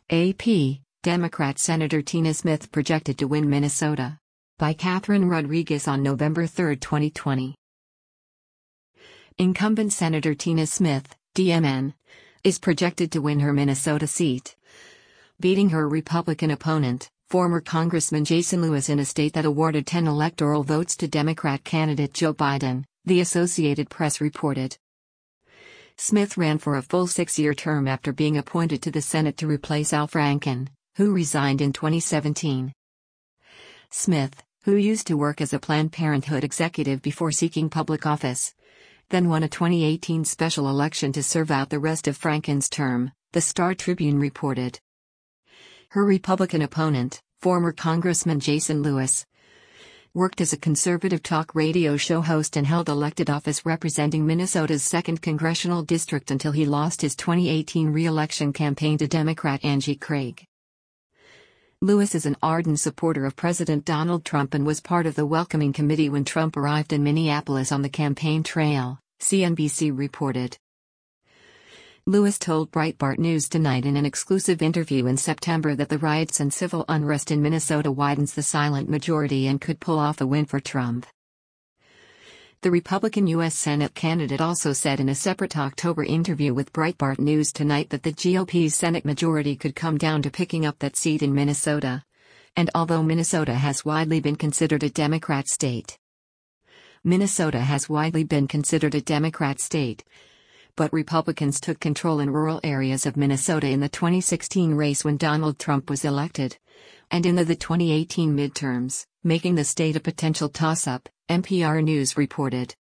AP, Democrat Senator Tina Smith projected to win Minnesota. By Catherine Rodriguez on November 3, 2020. Incumbent Senator Tina Smith, DMN, is projected to win her Minnesota seat, beating her Republican opponent, former Congressman Jason Lewis, in a state that awarded 10 electoral votes to Democrat candidate Joe Biden, the Associated Press reported. Smith ran for a full 6-year term after being appointed to the Senate to replace Al Franken, who resigned in 2017. Smith, who used to work as a Planned Parenthood executive before seeking public office, then won a 2018 special election to serve out the rest of Franken's term, the Star-Tribune reported. Her Republican opponent, former Congressman Jason Lewis, worked as a conservative talk radio show host and held elected office representing Minnesota's 2nd Congressional District until he lost his 2018 re-election campaign to Democrat Angie Craig. Lewis is an ardent supporter of President Donald Trump and was part of the welcoming committee when Trump arrived in Minneapolis on the campaign trail, CNBC reported. Lewis told Breitbart News Tonight in an exclusive interview in September that the riots and civil unrest in Minnesota widens the silent majority and could pull off a win for Trump. The Republican U.S. Senate candidate also said in a separate October interview with Breitbart News Tonight that the GOP's Senate majority could come down to picking up that seat in Minnesota. And although Minnesota has widely been considered a Democrat state, but Republicans took control in rural areas of Minnesota in the 2016 race when Donald Trump was elected, and in the 2018 midterms, making the state a potential toss-up, NPR News reported.